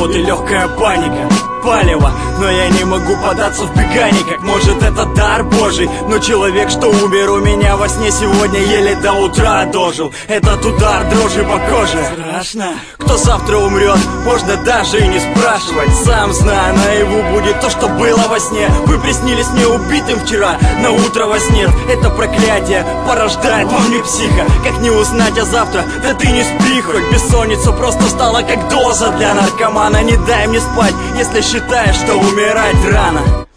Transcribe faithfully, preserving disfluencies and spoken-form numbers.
и легкая паника, палево, но я не могу податься в бегание. Как может это дар Божий, но человек, что умер у меня во сне сегодня, еле до утра дожил. Этот удар дрожи по коже. Страшно, кто завтра умрет, можно даже и не спрашивать. Сам знаю, наяву будет то, что было во сне. Вы приснились мне убитым вчера, на утро вас нет. Это проклятие порождает во мне психа. Как не узнать, а завтра, да ты не спи хоть. Бессонница просто стала как доза для наркомана. Не дай мне спать, если считаешь, что умирать рано.